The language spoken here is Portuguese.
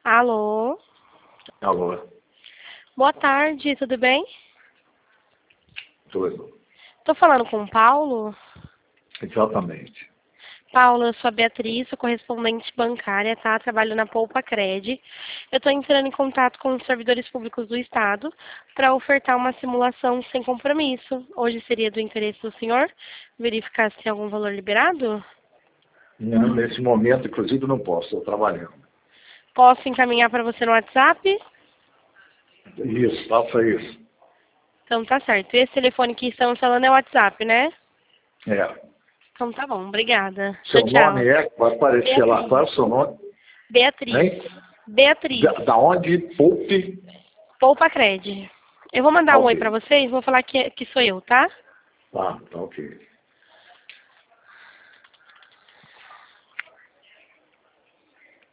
Alô? Alô, Boa tarde, tudo bem? tudo. Tô falando com o Paulo. Exatamente. Paulo, eu sou a Beatriz, sou correspondente bancária, tá? Trabalho na Poupa Cred. Eu tô entrando em contato com os servidores públicos do Estado para ofertar uma simulação sem compromisso. Hoje seria do interesse do senhor verificar se tem algum valor liberado? Não, nesse momento, inclusive, não posso, estou trabalhando. Posso encaminhar para você no WhatsApp? Isso, faça isso. Então tá certo. Esse telefone que estamos falando é o WhatsApp, né? É. Então tá bom, obrigada. Tchau, Seu nome tchau. é, vai aparecer lá, qual é Beatriz. o seu nome? Beatriz. Hein? Beatriz. Da onde? Poupe? Poupa Cred. Eu vou mandar Ah, um oi ok. pra vocês, vou falar que sou eu, tá? Tá ok.